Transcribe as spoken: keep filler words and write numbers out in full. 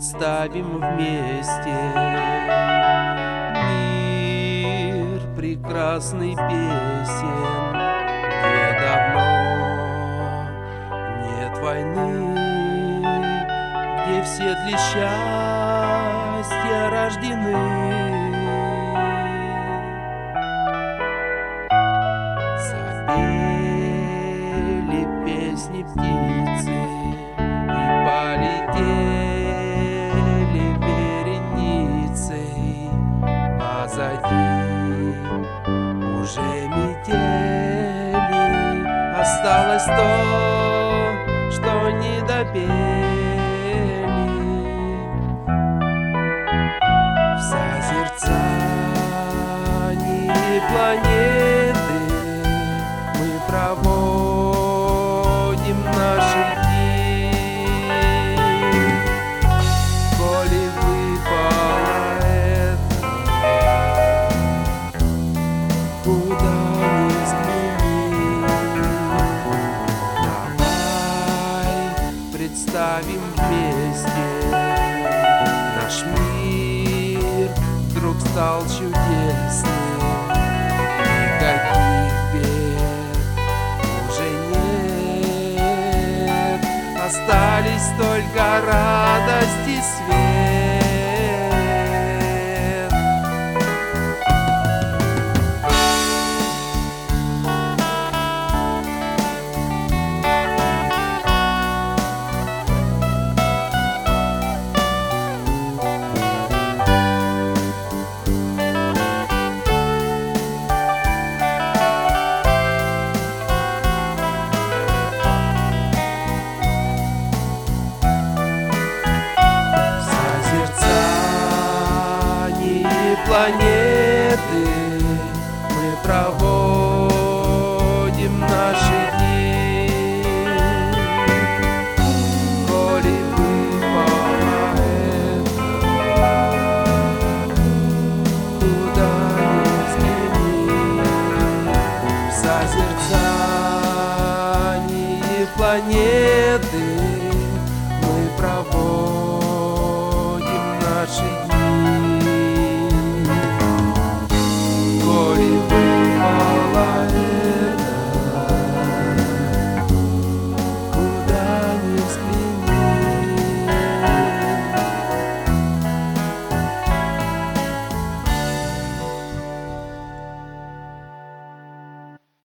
представим вместе мир прекрасный песен, где давно нет войны, где все для счастья рождены. Запели песни птицы и полетели вереницей. Позади уже метели, осталось то, что не допели. В созерцании планеты мы проводим наши дни. Коли выпало это, куда ни взгляни, давай представим вместе наш мир вдруг стал чудесным. Никаких бед уже нет, остались только радость и свет. Планеты мы проводим наши дни. Коли выпало это, куда ни взгляни, в созерцании планеты